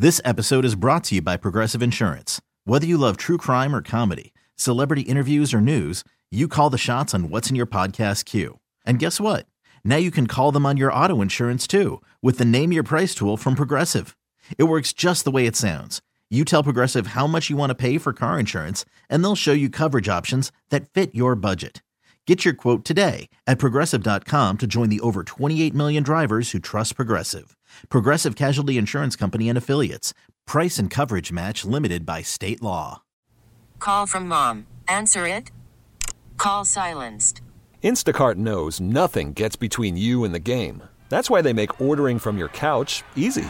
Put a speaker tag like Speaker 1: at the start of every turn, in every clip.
Speaker 1: This episode is brought to you by Progressive Insurance. Whether you love true crime or comedy, celebrity interviews or news, you call the shots on what's in your podcast queue. And guess what? Now you can call them on your auto insurance too with the Name Your Price tool from Progressive. It works just the way it sounds. You tell Progressive how much you want to pay for car insurance, and they'll show you coverage options that fit your budget. Get your quote today at Progressive.com to join the over 28 million drivers who trust Progressive. Progressive Casualty Insurance Company and Affiliates. Price and coverage match limited by state law.
Speaker 2: Call from mom. Answer it. Call silenced.
Speaker 3: Instacart knows nothing gets between you and the game. That's why they make ordering from your couch easy.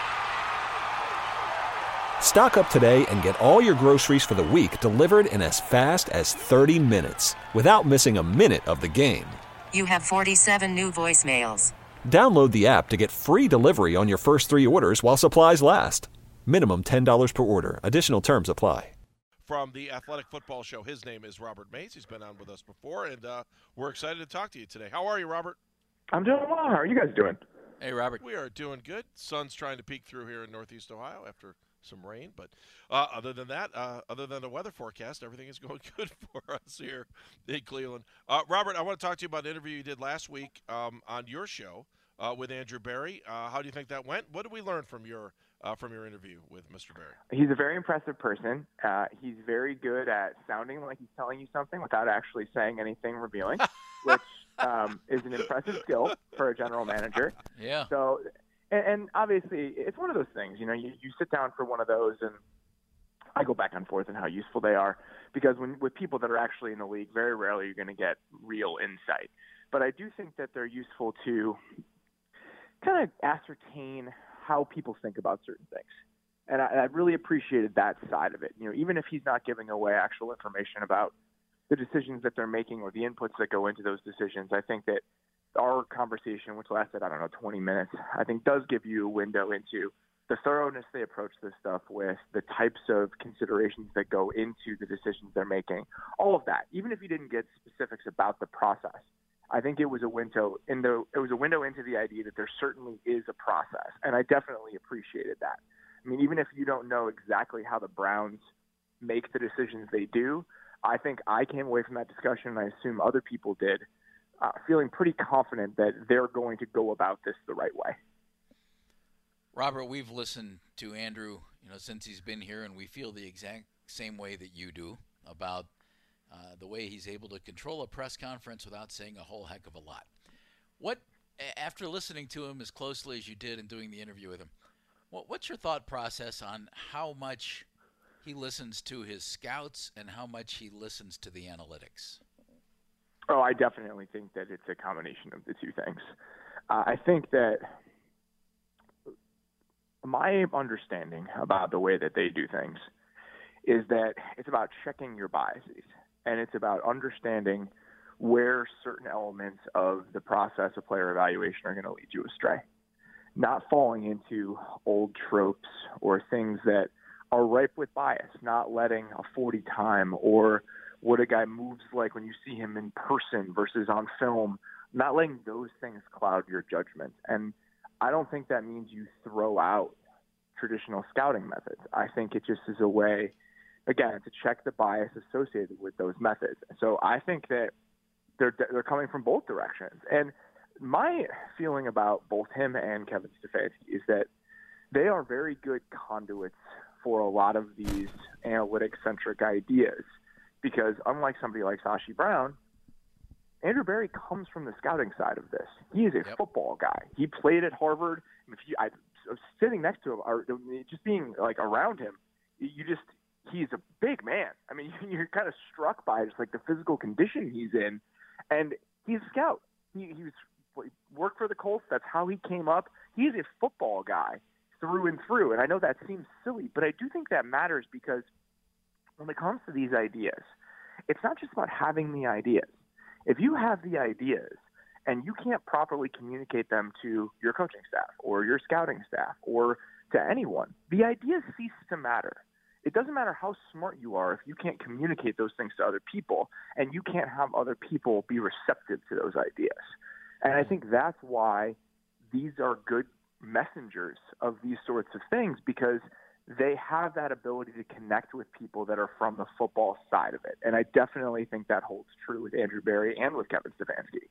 Speaker 3: Stock up today and get all your groceries for the week delivered in as fast as 30 minutes without missing a minute of the game.
Speaker 2: You have 47 new voicemails.
Speaker 3: Download the app to get free delivery on your first 3 orders while supplies last. Minimum $10 per order. Additional terms apply.
Speaker 4: From the Athletic Football Show, his name is Robert Mays. He's been on with us before, and we're excited to talk to you today. How are you, Robert?
Speaker 5: I'm doing well. How are you guys doing?
Speaker 6: Hey, Robert.
Speaker 4: We are doing good. Sun's trying to peek through here in Northeast Ohio after some rain, but other than that, other than the weather forecast, everything is going good for us here in Cleveland. Robert, I want to talk to you about an interview you did last week on your show with Andrew Berry. How do you think that went? What did we learn from your interview with Mr. Berry?
Speaker 5: He's a very impressive person. He's very good at sounding like he's telling you something without actually saying anything revealing, which is an impressive skill for a general manager.
Speaker 6: Yeah.
Speaker 5: So, and obviously, it's one of those things. You know, you sit down for one of those, and I go back and forth on how useful they are, because with people that are actually in the league, very rarely you're going to get real insight. But I do think that they're useful to kind of ascertain how people think about certain things. And I really appreciated that side of it. You know, even if he's not giving away actual information about the decisions that they're making or the inputs that go into those decisions, I think that our conversation, which lasted, 20 minutes, I think does give you a window into the thoroughness they approach this stuff with, the types of considerations that go into the decisions they're making, all of that. Even if you didn't get specifics about the process, I think it was a window into the idea that there certainly is a process, and I definitely appreciated that. I mean, even if you don't know exactly how the Browns make the decisions they do, I think I came away from that discussion, and I assume other people did, feeling pretty confident that they're going to go about this the right way.
Speaker 6: Robert, we've listened to Andrew, since he's been here, and we feel the exact same way that you do about the way he's able to control a press conference without saying a whole heck of a lot. What, after listening to him as closely as you did and doing the interview with him, what's your thought process on how much he listens to his scouts and how much he listens to the analytics?
Speaker 5: Oh, I definitely think that it's a combination of the two things. I think that my understanding about the way that they do things is that it's about checking your biases, and it's about understanding where certain elements of the process of player evaluation are going to lead you astray. Not falling into old tropes or things that are ripe with bias, not letting a 40 time or what a guy moves like when you see him in person versus on film, not letting those things cloud your judgment. And I don't think that means you throw out traditional scouting methods. I think it just is a way, again, to check the bias associated with those methods. So I think that they're coming from both directions. And my feeling about both him and Kevin Stefanski is that they are very good conduits for a lot of these analytic-centric ideas, because unlike somebody like Sashi Brown, Andrew Berry comes from the scouting side of this. He is a football guy. He played at Harvard. I was sitting next to him, or just being like around him, he's a big man. I mean, you're kind of struck by just like the physical condition he's in, and he's a scout. He worked for the Colts. That's how he came up. He's a football guy through and through. And I know that seems silly, but I do think that matters, because when it comes to these ideas, it's not just about having the ideas. If you have the ideas and you can't properly communicate them to your coaching staff or your scouting staff or to anyone, the ideas cease to matter. It doesn't matter how smart you are if you can't communicate those things to other people, and you can't have other people be receptive to those ideas. And I think that's why these are good messengers of these sorts of things because they have that ability to connect with people that are from the football side of it. And I definitely think that holds true with Andrew Berry and with Kevin Stefanski.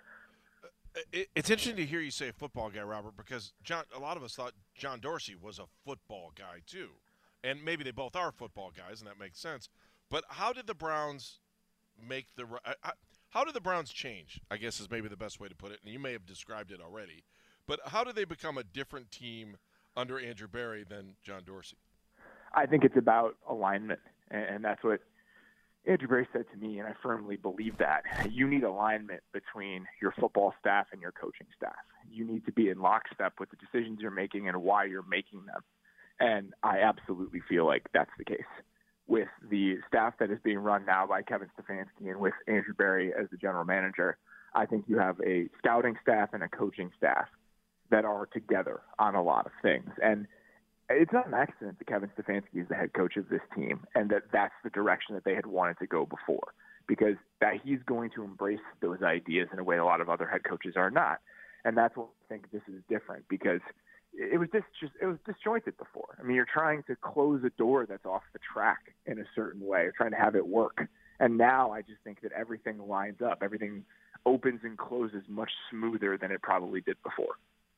Speaker 4: It's interesting to hear you say football guy, Robert, because a lot of us thought John Dorsey was a football guy too. And maybe they both are football guys, and that makes sense. But how did the Browns how did the Browns change, I guess is maybe the best way to put it, and you may have described it already. But how did they become a different team under Andrew Berry than John Dorsey?
Speaker 5: I think it's about alignment, and that's what Andrew Berry said to me, and I firmly believe that. You need alignment between your football staff and your coaching staff. You need to be in lockstep with the decisions you're making and why you're making them. And I absolutely feel like that's the case with the staff that is being run now by Kevin Stefanski and with Andrew Berry as the general manager. I think you have a scouting staff and a coaching staff that are together on a lot of things. And it's not an accident that Kevin Stefanski is the head coach of this team and that that's the direction that they had wanted to go before, because that he's going to embrace those ideas in a way a lot of other head coaches are not. And that's what I think this is different, because it was disjointed before. I mean, you're trying to close a door that's off the track in a certain way, trying to have it work. And now I just think that everything lines up. Everything opens and closes much smoother than it probably did before.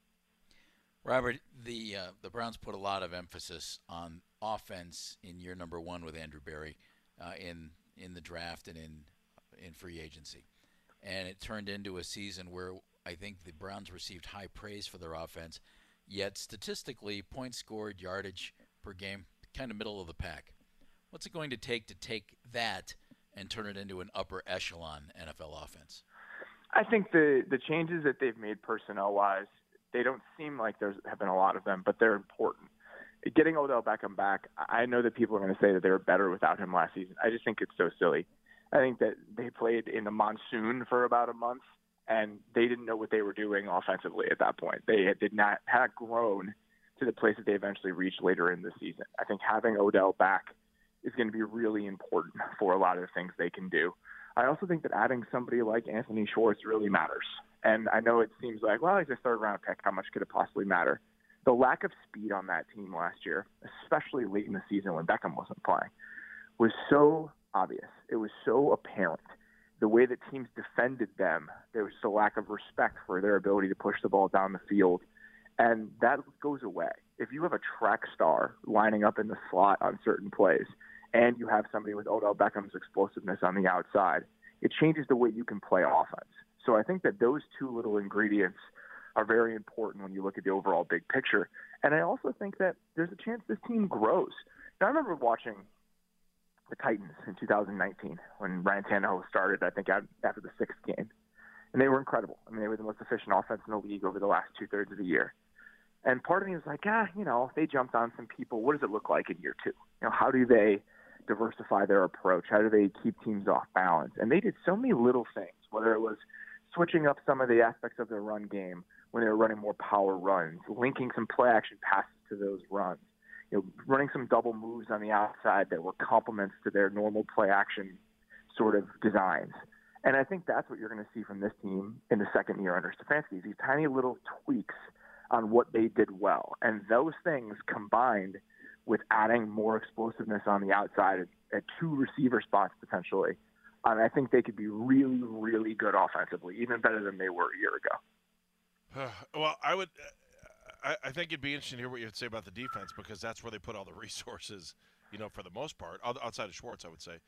Speaker 6: Robert, the Browns put a lot of emphasis on offense in year number one with Andrew Berry in the draft and in free agency. And it turned into a season where I think the Browns received high praise for their offense, yet statistically, points scored, yardage per game, kind of middle of the pack. What's it going to take that and turn it into an upper echelon NFL offense?
Speaker 5: I think the changes that they've made personnel-wise, they don't seem like there have been a lot of them, but they're important. Getting Odell Beckham back, I know that people are going to say that they were better without him last season. I just think it's so silly. I think that they played in the monsoon for about a month, and they didn't know what they were doing offensively at that point. They had grown to the place that they eventually reached later in the season. I think having Odell back is going to be really important for a lot of the things they can do. I also think that adding somebody like Anthony Schwartz really matters. And I know it seems like, well, he's a third-round pick. How much could it possibly matter? The lack of speed on that team last year, especially late in the season when Beckham wasn't playing, was so obvious. It was so apparent. The way that teams defended them, there was a lack of respect for their ability to push the ball down the field. And that goes away. If you have a track star lining up in the slot on certain plays, and you have somebody with Odell Beckham's explosiveness on the outside, it changes the way you can play offense. So I think that those two little ingredients are very important when you look at the overall big picture. And I also think that there's a chance this team grows. Now, I remember watching the Titans in 2019 when Ryan Tannehill started, I think, after the sixth game. And they were incredible. I mean, they were the most efficient offense in the league over the last two-thirds of the year. And part of me was like, they jumped on some people. What does it look like in year two? How do they diversify their approach? How do they keep teams off balance? And they did so many little things, whether it was switching up some of the aspects of their run game when they were running more power runs, linking some play-action passes to those runs, running some double moves on the outside that were complements to their normal play-action sort of designs. And I think that's what you're going to see from this team in the second year under Stefanski, these tiny little tweaks on what they did well. And those things combined with adding more explosiveness on the outside at two receiver spots potentially, I think they could be really, really good offensively, even better than they were a year ago.
Speaker 4: Well, I think it'd be interesting to hear what you would say about the defense, because that's where they put all the resources, for the most part, outside of Schwartz, I would say,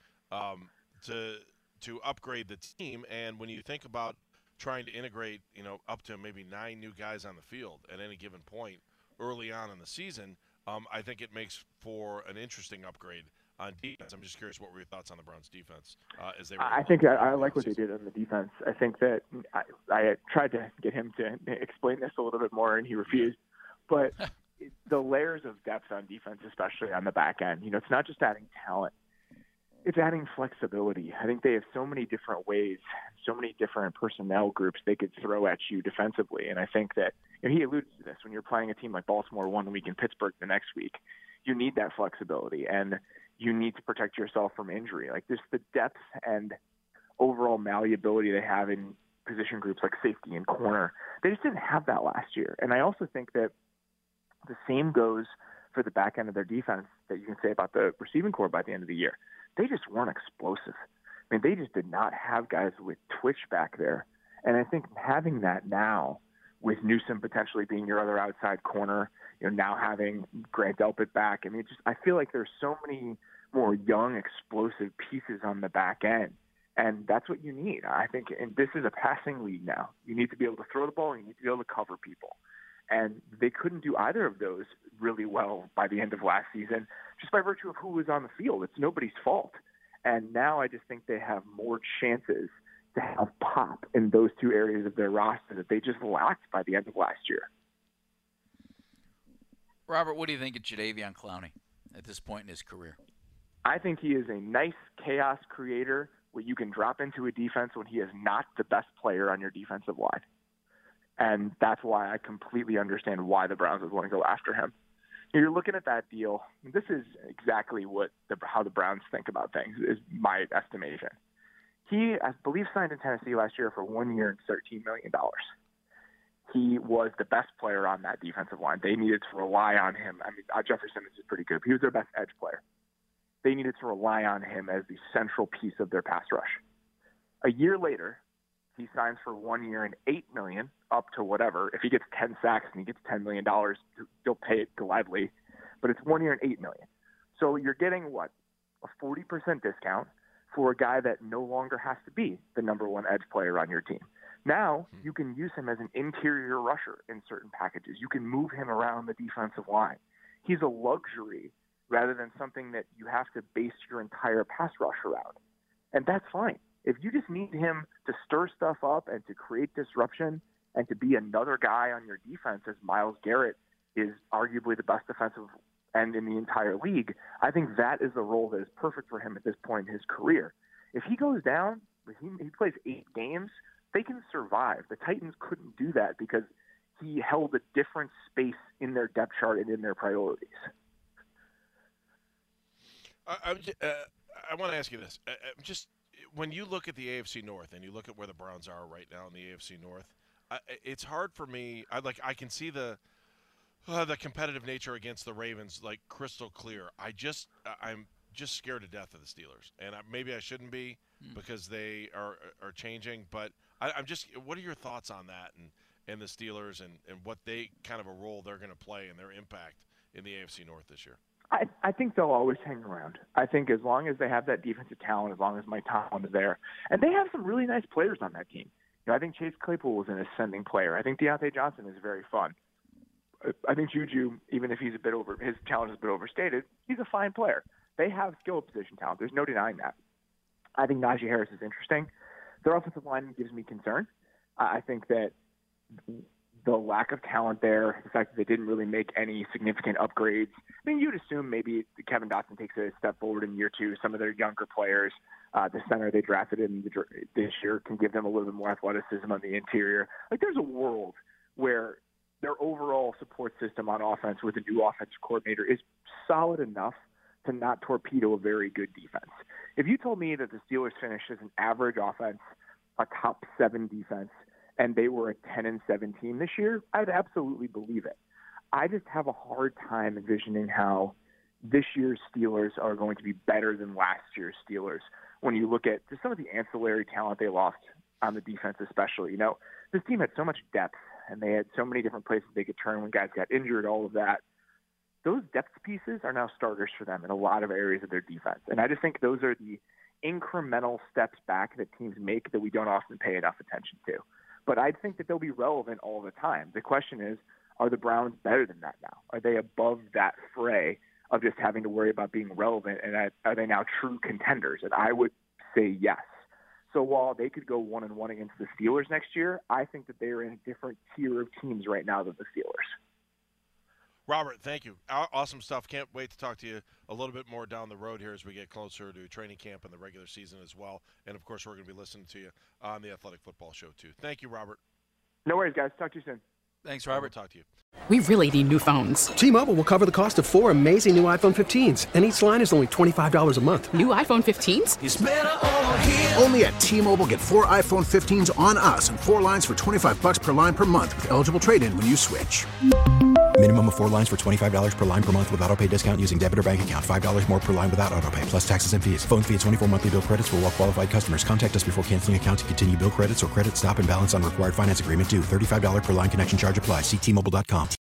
Speaker 4: to upgrade the team. And when you think about trying to integrate, up to maybe 9 new guys on the field at any given point early on in the season, I think it makes for an interesting upgrade on defense. I'm just curious, what were your thoughts on the Browns' defense as they were?
Speaker 5: I think I like what they did on the defense. I think that I tried to get him to explain this a little bit more, and he refused. But the layers of depth on defense, especially on the back end, it's not just adding talent. It's adding flexibility. I think they have so many different ways, so many different personnel groups they could throw at you defensively. And I think that, he alluded to this, when you're playing a team like Baltimore one week and Pittsburgh the next week, you need that flexibility and you need to protect yourself from injury. Like, just the depth and overall malleability they have in position groups like safety and corner. They just didn't have that last year. And I also think that the same goes for the back end of their defense that you can say about the receiving corps by the end of the year. They just weren't explosive. I mean, they just did not have guys with twitch back there. And I think having that now, with Newsome potentially being your other outside corner, now having Grant Delpit back, I mean, I feel like there's so many more young, explosive pieces on the back end. And that's what you need. I think, and this is a passing league now. You need to be able to throw the ball. You need to be able to cover people. And they couldn't do either of those really well by the end of last season, just by virtue of who was on the field. It's nobody's fault. And now I just think they have more chances to have pop in those two areas of their roster that they just lacked by the end of last year.
Speaker 6: Robert, what do you think of Jadeveon Clowney at this point in his career?
Speaker 5: I think he is a nice chaos creator where you can drop into a defense when he is not the best player on your defensive line. And that's why I completely understand why the Browns would want to go after him. You're looking at that deal. This is exactly how the Browns think about things, is my estimation. He, I believe, signed in Tennessee last year for 1 year and $13 million. He was the best player on that defensive line. They needed to rely on him. I mean, Jeffrey Simmons is pretty good. He was their best edge player. They needed to rely on him as the central piece of their pass rush. A year later, he signs for 1 year and $8 million, up to whatever. If he gets 10 sacks and he gets $10 million, they'll pay it gladly. But it's 1 year and $8 million. So you're getting what? A 40% discount for a guy that no longer has to be the number one edge player on your team. Now you can use him as an interior rusher in certain packages. You can move him around the defensive line. He's a luxury rather than something that you have to base your entire pass rush around. And that's fine. If you just need him to stir stuff up and to create disruption and to be another guy on your defense, as Myles Garrett is arguably the best defensive end in the entire league, I think that is the role that is perfect for him at this point in his career. If he goes down, if he plays 8 games, they can survive. The Titans couldn't do that because he held a different space in their depth chart and in their priorities.
Speaker 4: I want to ask you this. Just when you look at the AFC North and you look at where the Browns are right now in the AFC North, it's hard for me. I can see the competitive nature against the Ravens like crystal clear. I'm just scared to death of the Steelers, and maybe I shouldn't be because they are changing. But I'm just. What are your thoughts on that and the Steelers and what they kind of a role they're going to play and their impact in the AFC North this year?
Speaker 5: I think they'll always hang around. I think as long as they have that defensive talent, as long as Mike Tomlin is there, and they have some really nice players on that team. I think Chase Claypool is an ascending player. I think Deontay Johnson is very fun. I think Juju, even if his talent is a bit overstated, he's a fine player. They have skill position talent. There's no denying that. I think Najee Harris is interesting. Their offensive line gives me concern. I think that the lack of talent there, the fact that they didn't really make any significant upgrades. I mean, you'd assume maybe Kevin Dotson takes a step forward in year 2. Some of their younger players, the center they drafted in this year, can give them a little bit more athleticism on the interior. Like, there's a world where their overall support system on offense with a new offensive coordinator is solid enough to not torpedo a very good defense. If you told me that the Steelers finished as an average offense, a top 7 defense, and they were a 10-17 this year, I'd absolutely believe it. I just have a hard time envisioning how this year's Steelers are going to be better than last year's Steelers when you look at just some of the ancillary talent they lost on the defense especially. This team had so much depth, and they had so many different places they could turn when guys got injured, all of that. Those depth pieces are now starters for them in a lot of areas of their defense. And I just think those are the incremental steps back that teams make that we don't often pay enough attention to. But I think that they'll be relevant all the time. The question is, are the Browns better than that now? Are they above that fray of just having to worry about being relevant? And are they now true contenders? And I would say yes. So while they could go 1-1 against the Steelers next year, I think that they are in a different tier of teams right now than the Steelers.
Speaker 4: Robert, thank you. Awesome stuff. Can't wait to talk to you a little bit more down the road here as we get closer to training camp and the regular season as well. And, of course, we're going to be listening to you on the Athletic Football Show, too. Thank you, Robert.
Speaker 5: No worries, guys. Talk to you soon.
Speaker 6: Thanks, Robert.
Speaker 4: Talk to you.
Speaker 7: We really need new phones.
Speaker 8: T-Mobile will cover the cost of 4 amazing new iPhone 15s, and each line is only $25 a month.
Speaker 7: New iPhone 15s?
Speaker 9: It's better over here. Only at T-Mobile, get 4 iPhone 15s on us and 4 lines for $25 per line per month with eligible trade-in when you switch.
Speaker 10: Minimum of 4 lines for $25 per line per month with autopay discount using debit or bank account. $5 more per line without autopay, plus taxes and fees. Phone fee at 24 monthly bill credits for well-qualified customers. Contact us before canceling account to continue bill credits or credit stop and balance on required finance agreement due. $35 per line connection charge applies. See T-Mobile.com.